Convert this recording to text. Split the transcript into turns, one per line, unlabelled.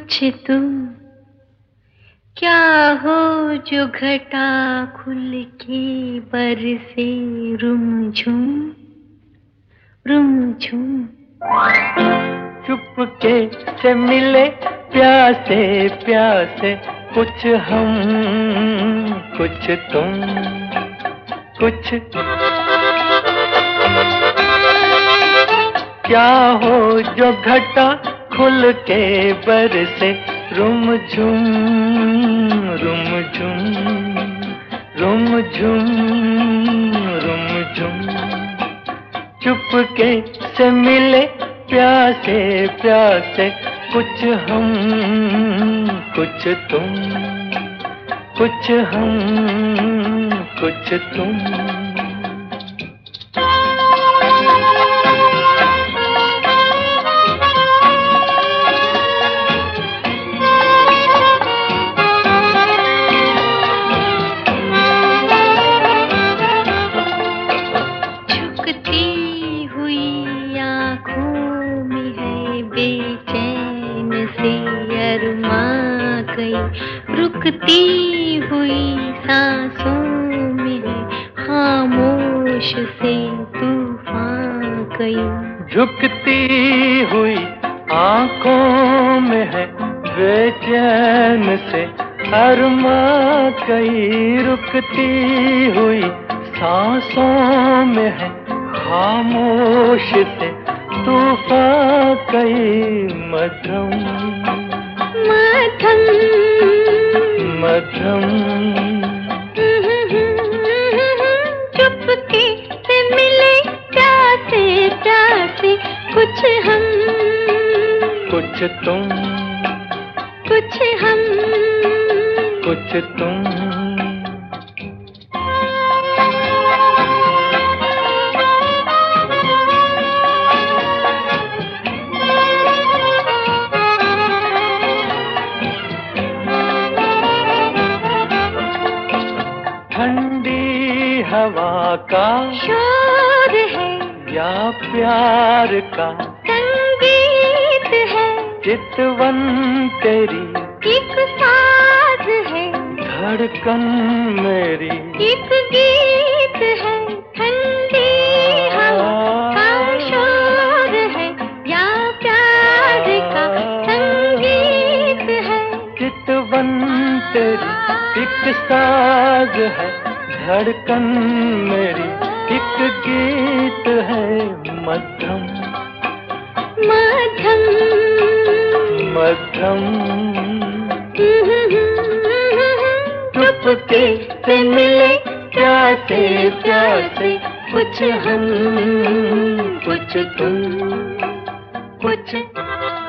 कुछ तुम क्या हो जो घटा खुल के बरसे रुमझुम रुमझुम।
चुपके से मिले प्यासे प्यासे, कुछ हम कुछ तुम कुछ। क्या हो जो घटा खुल के बरसे रुमझुम रुमझुम रुमझुम रुमझुम। चुपके से मिले प्यासे प्यासे, कुछ हम कुछ तुम कुछ हम कुछ तुम।
रुकती हुई सांसों में खामोश से तूफान कई।
झुकती हुई आंखों में है बेचैन से अरमां कई। रुकती हुई सांसों में है खामोश से तूफान कई। मध्यम
मध्यम
मध्यम।
चुपके से मिले प्यासे प्यासे, कुछ हम
कुछ तुम
कुछ हम
कुछ तुम। ठंडी हवा का
शोर है
या प्यार का
संगीत है।
चितवन तेरी
एक साज है,
धड़कन मेरी
एक गीत है। ठंडी हवा का शोर है या प्यार का संगीत है।
चितवन तेरी एक साज है, धड़कन मेरी एक गीत है। मध्यम
मध्यम
मध्यम। चुपके से मिले प्यासे प्यासे, कुछ हम कुछ तुम कुछ।